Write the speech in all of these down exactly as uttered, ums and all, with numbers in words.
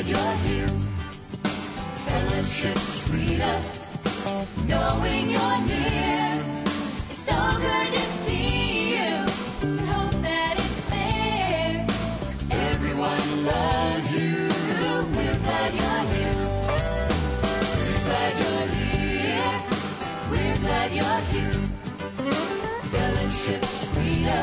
you're here. Fellowship's freedom, knowing you're near. It's so good to see you. Hope that it's there. Everyone loves you. We're glad you're here. We're glad you're here. We're glad you're here. Fellowship's freedom,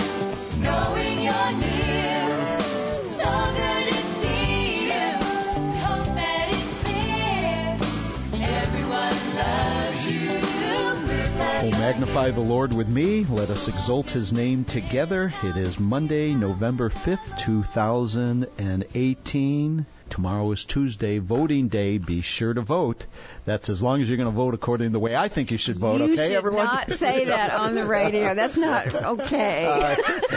knowing you're near. So good to see you. Hope that it's there. Everyone loves you. We're glad Oh, you're magnify the Lord with me. Let us exalt his name together. It is Monday, November fifth, two thousand eighteen. Tomorrow is Tuesday, voting day. Be sure to vote. That's as long as you're going to vote according to the way I think you should vote, you okay, should everyone? not say that on the radio. That's not okay. Uh,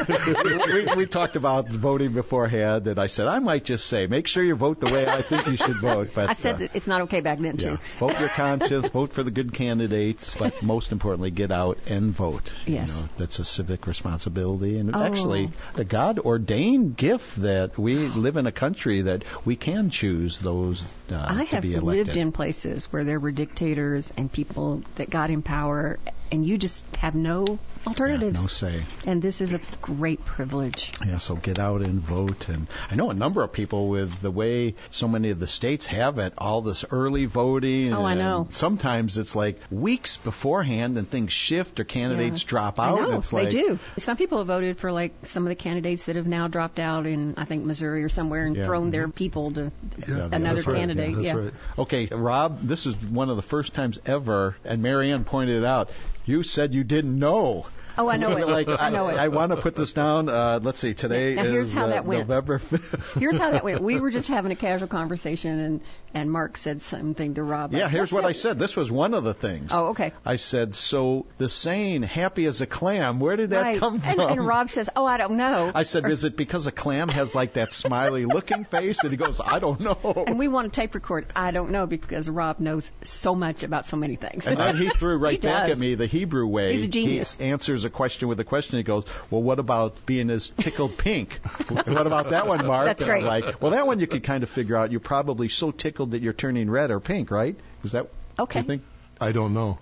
we, we talked about voting beforehand, and I said, I might just say, make sure you vote the way I think you should vote. But I said uh, that it's not okay back then, too. yeah, vote your conscience, vote for the good candidates, but most importantly, get out and vote. Yes. You know, that's a civic responsibility, and Oh. actually a God-ordained gift that we live in a country that we can choose those uh, I to have be elected. lived in places where there were dictators and people that got in power, and you just have no alternatives. Yeah, no say. And this is a great privilege. Yeah, so get out and vote. And I know a number of people with the way so many of the states have it, all this early voting. Oh, I and know. Sometimes it's like weeks beforehand and things shift or candidates Yeah. drop I out. know, It's they like, do. Some people have voted for, like, some of the candidates that have now dropped out in, I think, Missouri or somewhere and Yeah. thrown their people to Yeah, another that's right. candidate. Yeah, that's yeah. right. Okay, Rob, this is one of the first times ever, and Marianne pointed it out, you said you didn't know. Oh, I know it. like, I know it. I, I want to put this down. Uh, let's see, today Now, here's is how uh, that went. November fifth. Here's how that went. We were just having a casual conversation, and, and Mark said something to Rob. Yeah, like, here's "What's what that?" I said. This was one of the things. Oh, okay. I said, so the saying, happy as a clam, where did that Right. come from? And, and Rob says, oh, I don't know. I said, is it because a clam has like that smiley looking face? And he goes, I don't know. And we want to tape record. I don't know, because Rob knows so much about so many things. And then he threw right He back does. at me the Hebrew way. He's a genius. He answers a question with a question. He goes, well, what about being as tickled pink? What about that one, Mark? That's And I'm great. like, well, that one you could kind of figure out. You're probably so tickled that you're turning red or pink, right? Is that Okay. you think? I don't know.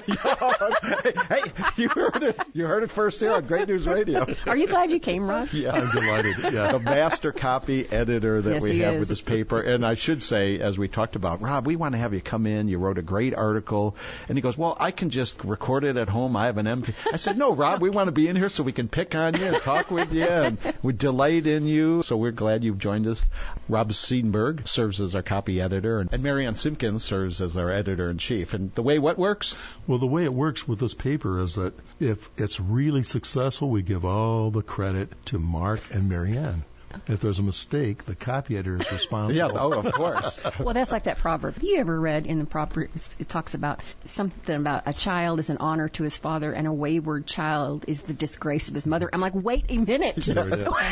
Hey, you heard it. You heard it first here on Great News Radio. Are you glad you came, Rob? Yeah. I'm delighted. Yeah. The master copy editor that Yes, we he have is. with this paper. And I should say, as we talked about, Rob, we want to have you come in. You wrote a great article. And he goes, well, I can just record it at home. I have an M P. I said, no, Rob, we want to be in here so we can pick on you and talk with you. And we delight in you. So we're glad you've joined us. Rob Seidenberg serves as our copy editor. And Marianne Simpkins serves as our editor-in-chief. And the way what works? Well, the way it works with this paper is that if it's really successful, we give all the credit to Mark and Marianne. If there's a mistake, the copy editor is responsible. Yeah, oh, of course. Well, that's like that proverb. Have you ever read in the proverb, it talks about something about a child is an honor to his father and a wayward child is the disgrace of his mother. I'm like, wait a minute. There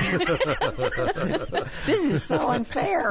it is. This is so unfair.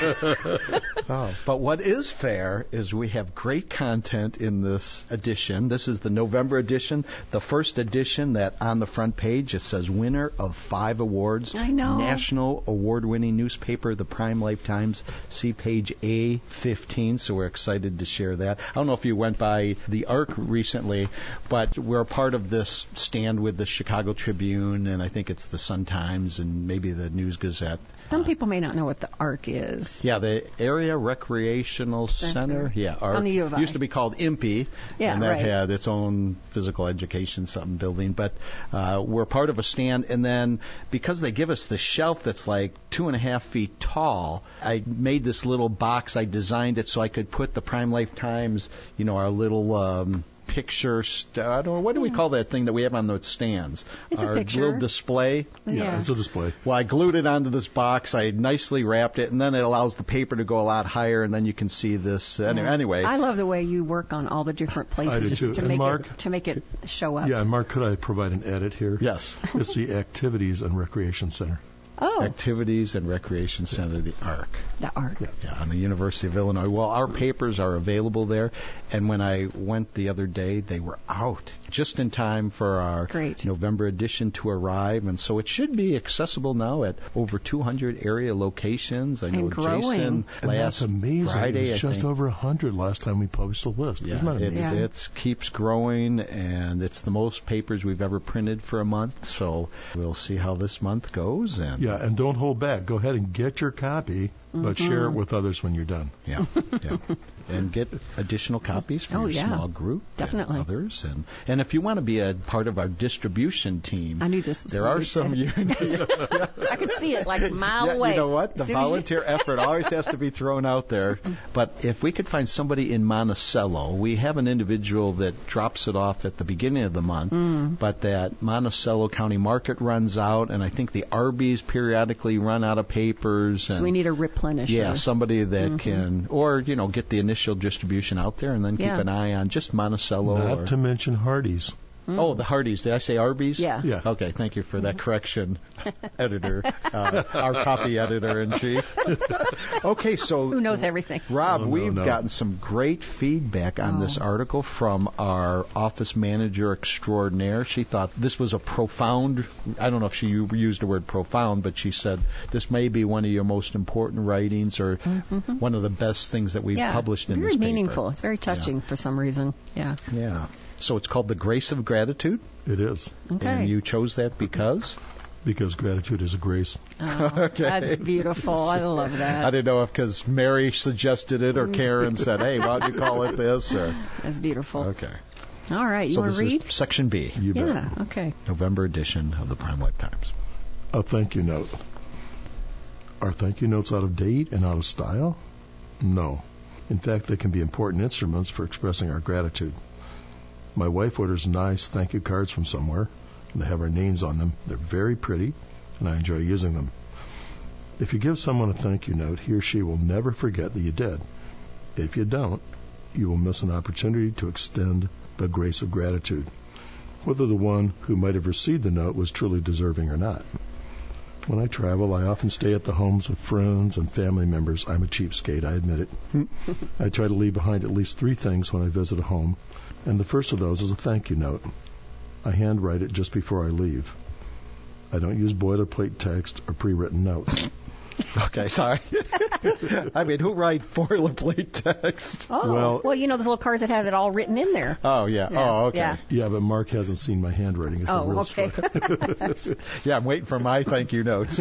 Oh, but what is fair is we have great content in this edition. This is the November edition, the first edition that on the front page it says winner of five awards. I know. National award-winning newspaper, the Prime Life Times. See page A fifteen, so we're excited to share that. I don't know if you went by the Arc recently, but we're a part of this stand with the Chicago Tribune, and I think it's the Sun-Times and maybe the News-Gazette. Some people may not know what the ARC is. Yeah, the Area Recreational Center. Center. Yeah, ARC. On the U of I. Used to be called I M P I, Yeah, and that right. had its own physical education something building. But uh, we're part of a stand, and then because they give us the shelf that's like two and a half feet tall, I made this little box. I designed it so I could put the Prime Life Times, you know, our little um, picture. St- I don't know, what do we call that thing that we have on the stands? It's a our picture. little display. Yeah, Yeah. it's a display. Well, I glued it onto this box. I nicely wrapped it, and then it allows the paper to go a lot higher, and then you can see this. Any- Anyway, I love the way you work on all the different places I do too. to And make Mark- it to make it show up. Yeah, and Mark, could I provide an edit here? yes. It's the Activities and Recreation Center. Oh. Activities and Recreation Center, the ARC. The ARC. Yeah, on the University of Illinois. Well, our papers are available there, and when I went the other day, they were out just in time for our Great. November edition to arrive, and so it should be accessible now at over two hundred area locations. I know And growing. Jason And last that's amazing. Friday, it was I just think. over one hundred last time we published the list. Yeah, Isn't that it's, amazing? Yeah. it's keeps growing, and it's the most papers we've ever printed for a month. So we'll see how this month goes. And Yeah, and don't hold back. Go ahead and get your copy, but Mm-hmm. share it with others when you're done. yeah, yeah, and get additional copies for Oh, your yeah. small group, Definitely. and others, and and if you want to be a part of our distribution team, I knew this was there gonna are be some. said. I could see it like a mile Yeah, away. you know what? The As soon as you- volunteer effort always has to be thrown out there. But if we could find somebody in Monticello, we have an individual that drops it off at the beginning of the month, Mm. but that Monticello County Market runs out, and I think the Arby's periodically run out of papers. And So we need a replenisher. yeah, somebody that can, or, you know, get the initial distribution out there and then keep Yeah. an eye on just Monticello. Not or, to mention Hardee's. Oh, the Hardee's. Did I say Arby's? Yeah. Yeah. Okay, thank you for that correction, editor, uh, our copy editor-in-chief. Okay, so... Who knows everything? Rob, Oh, no, we've no. gotten some great feedback on Oh. this article from our office manager extraordinaire. She thought this was a profound, I don't know if she u- used the word profound, but she said this may be one of your most important writings or one of the best things that we've Yeah. published in very this paper. meaningful. It's very touching for some reason. Yeah. Yeah. So it's called The Grace of Gratitude, It is, Okay. and you chose that because? because gratitude is a grace. Oh, Okay. That's beautiful. I love that. I didn't know if because Mary suggested it or Karen said, hey, why don't you call it this? Or, That's beautiful. okay. All right. You so want this to read? is Section B, You bet. Yeah. Okay. November edition of the Prime Life Times. A thank you note. Are thank you notes out of date and out of style? No. In fact, they can be important instruments for expressing our gratitude. My wife orders nice thank you cards from somewhere, and they have our names on them. They're very pretty, and I enjoy using them. If you give someone a thank you note, he or she will never forget that you did. If you don't, you will miss an opportunity to extend the grace of gratitude, whether the one who might have received the note was truly deserving or not. When I travel, I often stay at the homes of friends and family members. I'm a cheapskate, I admit it. I try to leave behind at least three things when I visit a home, and the first of those is a thank you note. I handwrite it just before I leave. I don't use boilerplate text or pre-written notes. Okay, sorry. I mean, who write boilerplate text? Oh. Well- Well, you know those little cards that have it all written in there. Oh, yeah. Yeah, Oh, okay. yeah. Yeah, but Mark hasn't seen my handwriting. It's a Oh, real okay. struggle. Yeah, I'm waiting for my thank you notes.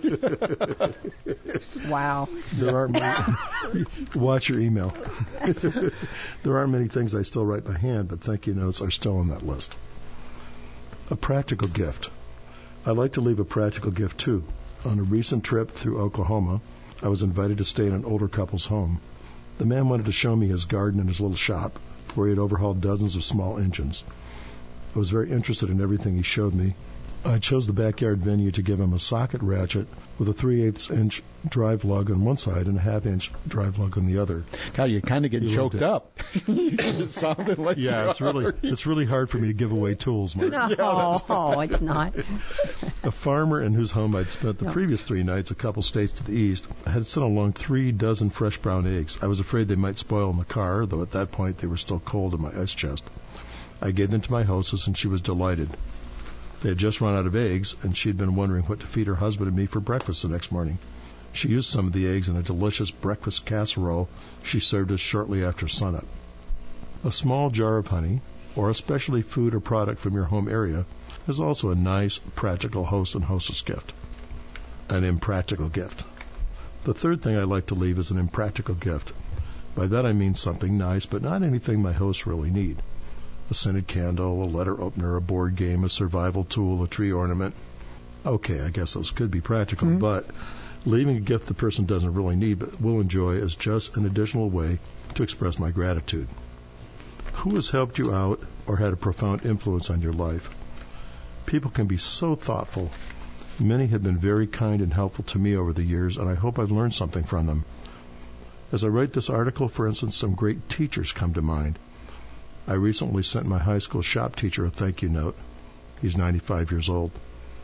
Wow. There aren't many. Watch your email. There aren't many things I still write by hand, but thank you notes are still on that list. A practical gift. I like to leave a practical gift too. On a recent trip through Oklahoma, I was invited to stay in an older couple's home. The man wanted to show me his garden and his little shop, where he had overhauled dozens of small engines. I was very interested in everything he showed me. I chose the backyard venue to give him a socket ratchet with a three eighths inch drive lug on one side and a half inch drive lug on the other. God, you kind of get You choked loved it. up. It sounded like Yeah, you it's really already- it's really hard for me to give away tools, Mark. No, oh, it's not. A farmer in whose home I'd spent the No. previous three nights, a couple states to the east, had sent along three dozen fresh brown eggs. I was afraid they might spoil in the car, though at that point they were still cold in my ice chest. I gave them to my hostess, and she was delighted. They had just run out of eggs, and she had been wondering what to feed her husband and me for breakfast the next morning. She used some of the eggs in a delicious breakfast casserole she served us shortly after sunup. A small jar of honey, or a specialty food or product from your home area, is also a nice, practical host and hostess gift. An impractical gift. The third thing I like to leave is an impractical gift. By that I mean something nice, but not anything my hosts really need. A scented candle, a letter opener, a board game, a survival tool, a tree ornament. Okay, I guess those could be practical, Mm-hmm. but leaving a gift the person doesn't really need but will enjoy is just an additional way to express my gratitude. Who has helped you out or had a profound influence on your life? People can be so thoughtful. Many have been very kind and helpful to me over the years, and I hope I've learned something from them. As I write this article, for instance, some great teachers come to mind. I recently sent my high school shop teacher a thank you note. He's ninety-five years old.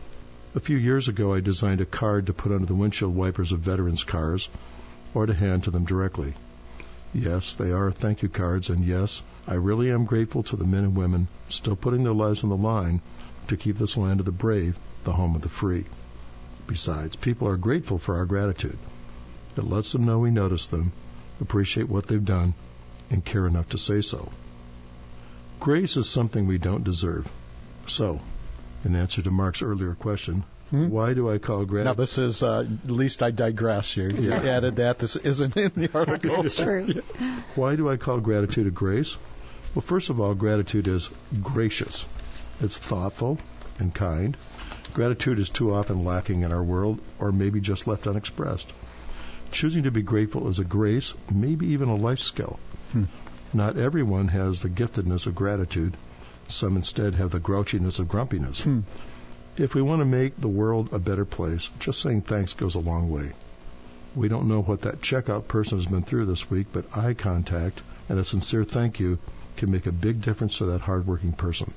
A few years ago, I designed a card to put under the windshield wipers of veterans' cars or to hand to them directly. Yes, they are thank you cards, and yes, I really am grateful to the men and women still putting their lives on the line to keep this land of the brave the home of the free. Besides, people are grateful for our gratitude. It lets them know we notice them, appreciate what they've done, and care enough to say so. Grace is something we don't deserve. So, in answer to Mark's earlier question, hmm? why do I call gratitude... Now, this is, uh, at least I digress. You, you Yeah. added that. This isn't in the article. That's true. Why do I call gratitude a grace? Well, first of all, gratitude is gracious. It's thoughtful and kind. Gratitude is too often lacking in our world, or maybe just left unexpressed. Choosing to be grateful is a grace, maybe even a life skill. Hmm. Not everyone has the giftedness of gratitude. Some instead have the grouchiness of grumpiness. Hmm. If we want to make the world a better place, just saying thanks goes a long way. We don't know what that checkout person has been through this week, but eye contact and a sincere thank you can make a big difference to that hardworking person.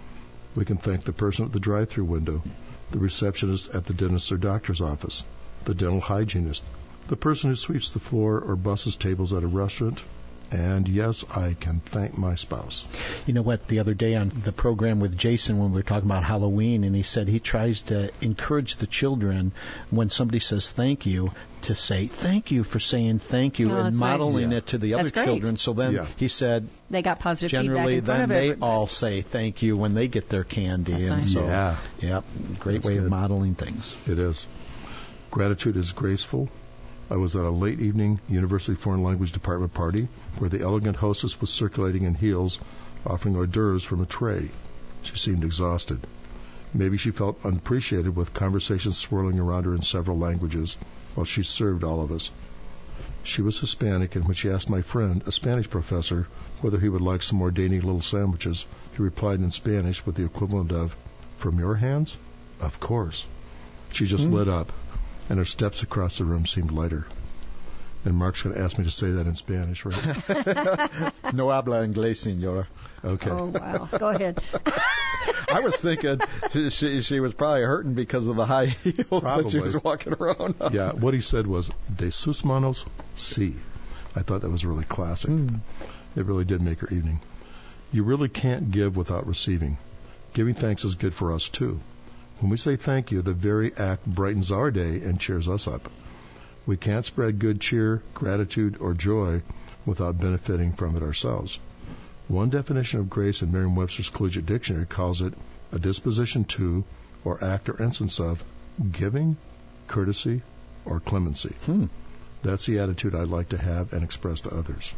We can thank the person at the drive-thru window, the receptionist at the dentist or doctor's office, the dental hygienist, the person who sweeps the floor or busses tables at a restaurant, and yes, I can thank my spouse. You know what, the other day on the program with Jason when we were talking about Halloween, and he said he tries to encourage the children when somebody says thank you to say thank you for saying thank you Oh, and that's nice. modeling Yeah. it to the That's other great. children. So then Yeah. he said They got positive generally feedback in front then of they everybody. all say thank you when they get their candy. That's and nice. so, Yeah. yep, great That's way good. of modeling things. It is. Gratitude is graceful. I was at a late evening University Foreign Language Department party where the elegant hostess was circulating in heels, offering hors d'oeuvres from a tray. She seemed exhausted. Maybe she felt unappreciated with conversations swirling around her in several languages while she served all of us. She was Hispanic, and when she asked my friend, a Spanish professor, whether he would like some more dainty little sandwiches, he replied in Spanish with the equivalent of, "From your hands? Of course." She just Mm. lit up, and her steps across the room seemed lighter. And Mark's going to ask me to say that in Spanish, right? No habla inglés, senora. Okay. Oh, wow. Go ahead. I was thinking she, she, she was probably hurting because of the high heels that she Probably. was walking around on. Yeah, what he said was, "De sus manos, sí." I thought that was really classic. Mm. It really did make her evening. You really can't give without receiving. Giving thanks is good for us, too. When we say thank you, the very act brightens our day and cheers us up. We can't spread good cheer, gratitude, or joy without benefiting from it ourselves. One definition of grace in Merriam-Webster's Collegiate Dictionary calls it a disposition to, or act or instance of, giving, courtesy, or clemency. Hmm. That's the attitude I'd like to have and express to others.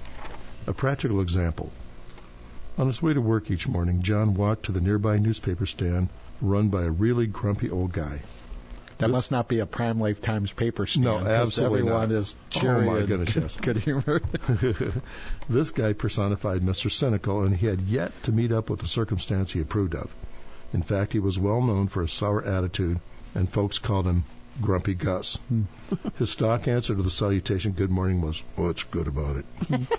A practical example. On his way to work each morning, John walked to the nearby newspaper stand run by a really grumpy old guy. That This- must not be a Prime Life Times paper stand. No, 'cause absolutely everyone not. is cheery Oh, my and goodness, yes. good humor. This guy personified Mister Cynical, and he had yet to meet up with a circumstance he approved of. In fact, he was well known for his sour attitude, and folks called him Grumpy Gus. His stock answer to the salutation, "Good morning," was, "What's good about it?"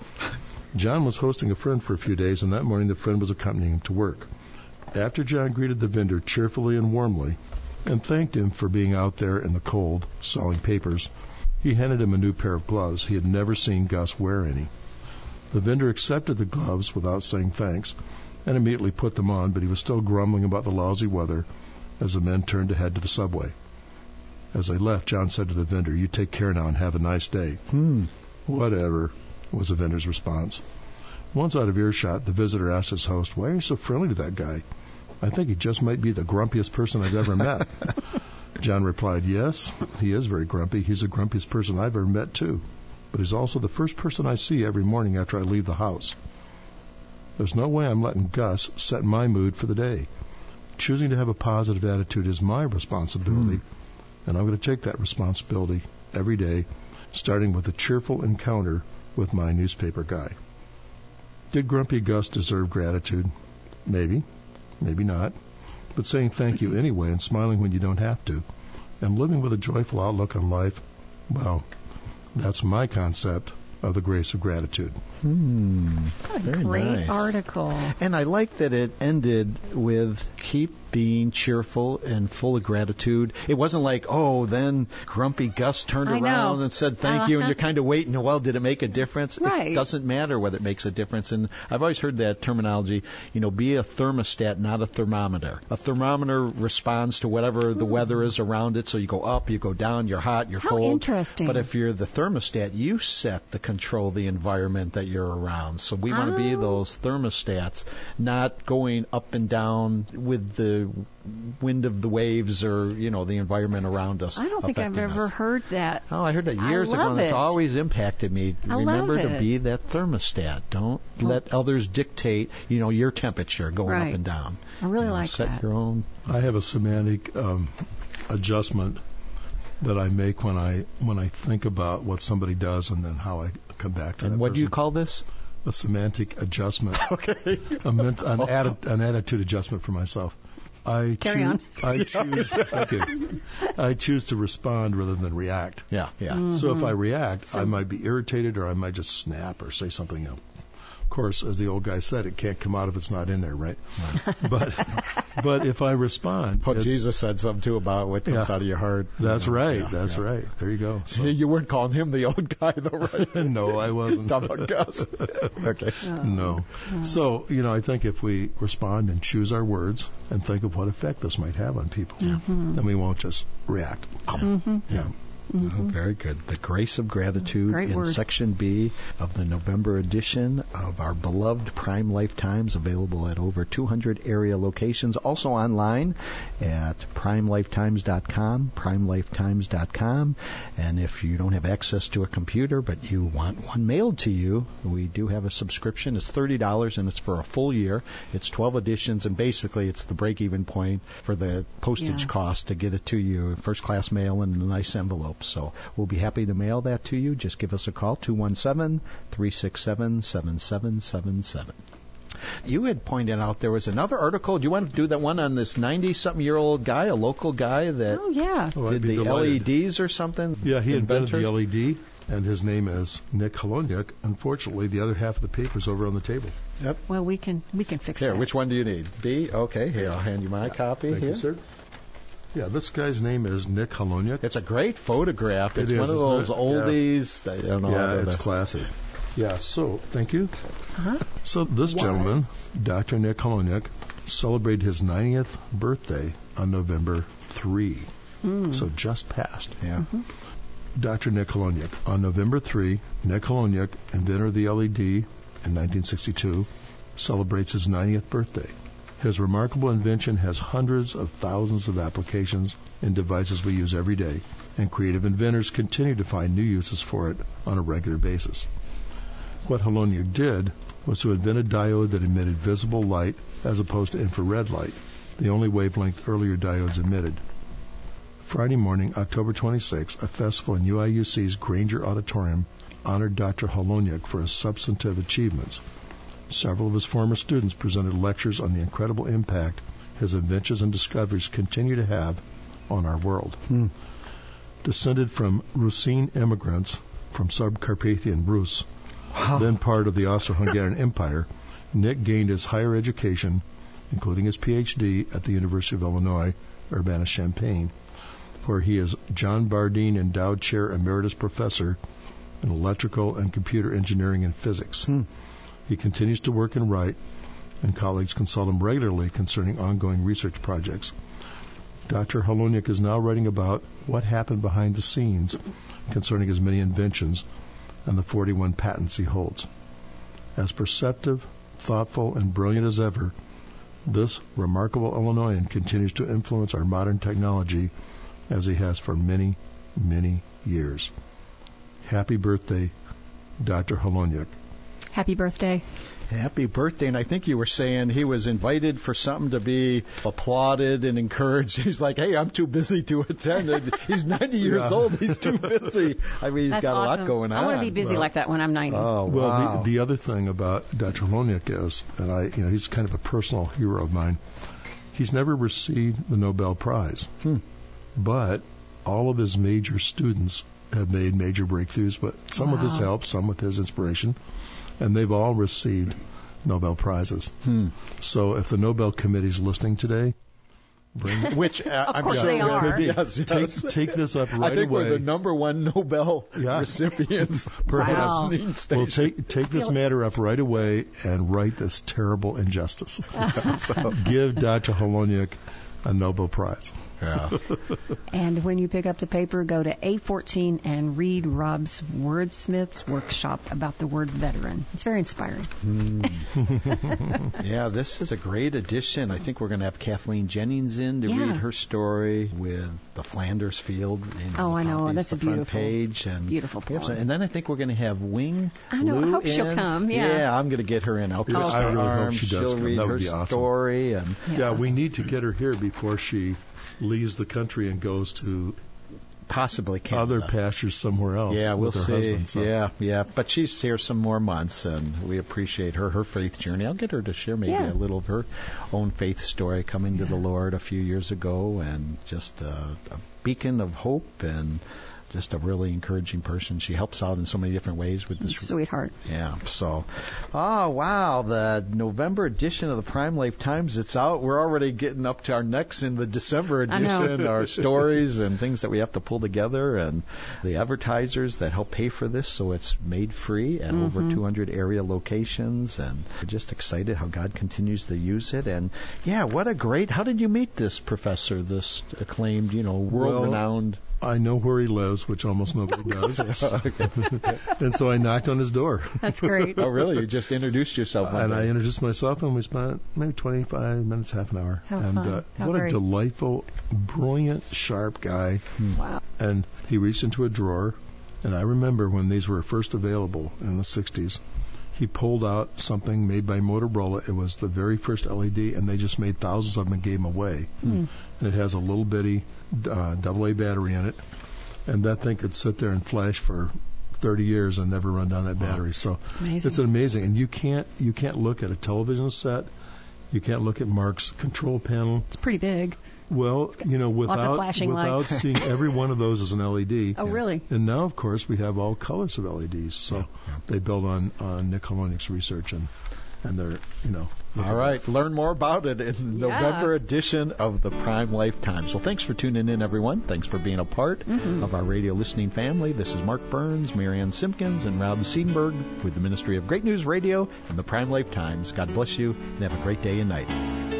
John was hosting a friend for a few days, and that morning the friend was accompanying him to work. After John greeted the vendor cheerfully and warmly, and thanked him for being out there in the cold, selling papers, he handed him a new pair of gloves. He had never seen Gus wear any. The vendor accepted the gloves without saying thanks, and immediately put them on, but he was still grumbling about the lousy weather as the men turned to head to the subway. As they left, John said to the vendor, "You take care now and have a nice day." Hmm. "Whatever," was the vendor's response. Once out of earshot, the visitor asked his host, "Why are you so friendly to that guy? I think he just might be the grumpiest person I've ever met." John replied, "Yes, he is very grumpy. He's the grumpiest person I've ever met, too. But he's also the first person I see every morning after I leave the house. There's no way I'm letting Gus set my mood for the day. Choosing to have a positive attitude is my responsibility, and I'm going to take that responsibility every day, starting with a cheerful encounter with my newspaper guy." Did Grumpy Gus deserve gratitude? Maybe. Maybe not. But saying thank you anyway and smiling when you don't have to, and living with a joyful outlook on life, well, that's my concept of the grace of gratitude. Hmm. What a Very great nice. article. And I like that it ended with keep being cheerful and full of gratitude. It wasn't like, oh, then Grumpy Gus turned I know. around and said thank you, and Uh-huh. you're kind of waiting, well, did it make a difference? Right. It doesn't matter whether it makes a difference. And I've always heard that terminology, you know, be a thermostat, not a thermometer. A thermometer responds to whatever the weather is around it, so you go up, you go down, you're hot, you're How cold. interesting. But if you're the thermostat, you set the control the environment that you're around. So we want to be Oh. those thermostats, not going up and down with the wind of the waves or, you know, the environment around us. I don't think I've affecting ever us. heard that. Oh, I heard that I years ago, love and it's it. always impacted me. I Remember love to it. be that thermostat. Don't let others dictate, you know, your temperature going Right. up and down. I really You know, like set that. your own. I have a semantic um, adjustment that I make when I when I think about what somebody does and then how I come back to that And what do you person. call this? A semantic adjustment. Okay. a ment- an, atti- an attitude adjustment for myself. I Carry choo- on. I choose. Okay. I choose to respond rather than react. Yeah, yeah. Mm. So if I react, I might be irritated, or I might just snap or say something else. Of course, as the old guy said, it can't come out if it's not in there, right? but but if I respond, What it's- Jesus said something too about what comes Yeah. out of your heart. That's You know, right. yeah, that's yeah. right. There you go. So, You weren't calling him the old guy, though, right? no, I wasn't. Talking about Gus. Okay. No. So, you know, I think if we respond and choose our words and think of what effect this might have on people, then we won't just react. Yeah. Oh, very good. The Grace of Gratitude Great in word. Section B of the November edition of our beloved Prime Lifetimes, available at over two hundred area locations, also online at prime lifetimes dot com, prime lifetimes dot com. And if you don't have access to a computer but you want one mailed to you, we do have a subscription. It's thirty dollars and it's for a full year. It's twelve editions, and basically it's the break-even point for the postage Yeah. cost to get it to you, first-class mail in a nice envelope. So we'll be happy to mail that to you. Just give us a call, two one seven, three six seven, seven seven seven seven. You had pointed out there was another article. Do you want to do that one on this ninety-something-year-old guy, a local guy that Oh, yeah. Oh, I'd did be the delighted. L E Ds or something? Yeah, he invented Inventor? the L E D, and his name is Nick Holoniuk. Unfortunately, the other half of the paper's over on the table. Well, we can we can fix Here, that. which one do you need? B? Okay, here, I'll hand you my copy Thank here. you, sir. Yeah, this guy's name is Nick Holoniuk. It's a great photograph. It It's is, one of isn't those it? oldies. I don't know. Yeah, how to- it's classic. Yeah, so, thank you. Uh-huh. So this Why? gentleman, Doctor Nick Holoniuk, celebrated his ninetieth birthday on November third. Mm. So just passed. Yeah. Doctor Nick Holoniuk. On November third, Nick Holoniuk, inventor of the L E D in nineteen sixty-two, celebrates his ninetieth birthday. His remarkable invention has hundreds of thousands of applications in devices we use every day, and creative inventors continue to find new uses for it on a regular basis. What Holoniuk did was to invent a diode that emitted visible light as opposed to infrared light, the only wavelength earlier diodes emitted. Friday morning, October twenty-sixth, a festival in U I U C's Granger Auditorium honored Doctor Holoniuk for his substantive achievements. Several of his former students presented lectures on the incredible impact his inventions and discoveries continue to have on our world. Hmm. Descended from Rusine immigrants from Subcarpathian Rus, Wow. then part of the Austro-Hungarian Empire, Nick gained his higher education, including his P H D at the University of Illinois, Urbana-Champaign, where he is John Bardeen Endowed Chair Emeritus Professor in Electrical and Computer Engineering and Physics. Hmm. He continues to work and write, and colleagues consult him regularly concerning ongoing research projects. Doctor Holoniuk is now writing about what happened behind the scenes concerning his many inventions and the forty-one patents he holds. As perceptive, thoughtful, and brilliant as ever, this remarkable Illinoisan continues to influence our modern technology as he has for many, many years. Happy birthday, Doctor Holoniuk. Happy birthday. Happy birthday. And I think you were saying he was invited for something to be applauded and encouraged. He's like, hey, I'm too busy to attend. He's ninety years Yeah. old. He's too busy. I mean, he's That's got awesome. a lot going on. I want to be busy Well, like that when I'm ninety. Oh, Well, wow. the, the other thing about Doctor Holoniuk is, and I, you know, he's kind of a personal hero of mine. He's never received the Nobel Prize, Hmm. but all of his major students have made major breakthroughs, but some with his Wow. help, some with his inspiration, and they've all received Nobel Prizes. Hmm. So if the Nobel Committee's listening today, bring Which uh, I'm course sure they will are. be. Yes, yes. take, take this up right I think away. we're the number one Nobel Yeah. recipients per Wow. listening station. Well, take take this feel- matter up right away and right this terrible injustice. So give Doctor Holoniuk a Nobel Prize. Yeah. And when you pick up the paper, go to A fourteen and read Rob's Wordsmith's workshop about the word veteran. It's very inspiring. Yeah, this is a great edition. I think we're going to have Kathleen Jennings in to Yeah. read her story with the Flanders Field. You know, Oh, I know. poppies, That's the a front beautiful- page and beautiful we have some- poem. And then I think we're going to have Wing I know. I Lu hope she'll in. come, yeah. Yeah, I'm going to get her in. I'll twist Okay. I her really hope arm. she does She'll come. read That would her be awesome. story and Yeah, we need to get her here before she leaves the country and goes to possibly Canada. other pastures somewhere else. Yeah, we'll with her see. husband, so. Yeah, yeah. But she's here some more months, and we appreciate her, her faith journey. I'll get her to share maybe Yeah. a little of her own faith story coming to the Lord a few years ago, and just a, a beacon of hope and just a really encouraging person. She helps out in so many different ways with this. Sweetheart. Yeah, so, oh, wow, the November edition of the Prime Life Times, it's out. We're already getting up to our necks in the December I know. edition, our stories and things that we have to pull together, and the advertisers that help pay for this, so it's made free at over two hundred area locations, and we're just excited how God continues to use it. And, yeah, what a great, how did you meet this professor, this acclaimed, you know, world-renowned... I know where he lives, which almost nobody does. And so I knocked on his door. That's great. Oh, really? You just introduced yourself one And day. I introduced myself, and we spent maybe twenty-five minutes, half an hour. How and fun. Uh, How what great. a delightful, brilliant, sharp guy. Wow. And he reached into a drawer, and I remember when these were first available in the sixties, he pulled out something made by Motorola. It was the very first L E D, and they just made thousands of them and gave them away. Hmm. And it has a little bitty uh, double A battery in it, and that thing could sit there and flash for thirty years and never run down that battery. So Amazing. it's amazing. And you can't you can't look at a television set. You can't look at Mark's control panel. It's pretty big. Well, you know, Lots of without flashing without lights. seeing every one of those as an L E D. Oh, really? And now, of course, we have all colors of L E Ds. So they build on, on Nick Holoniuk's research, and and they're, you know. All right. Learn more about it in the Yeah. November edition of the Prime Life Times. Well, thanks for tuning in, everyone. Thanks for being a part of our radio listening family. This is Mark Burns, Marianne Simpkins, and Rob Seidenberg with the Ministry of Great News Radio and the Prime Life Times. God bless you, and have a great day and night.